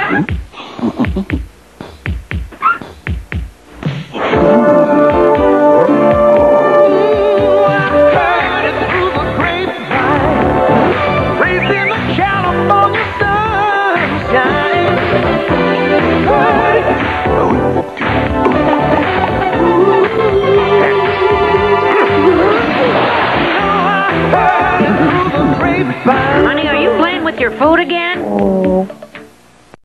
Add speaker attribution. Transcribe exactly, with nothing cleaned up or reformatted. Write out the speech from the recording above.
Speaker 1: Honey, are you playing with your food again?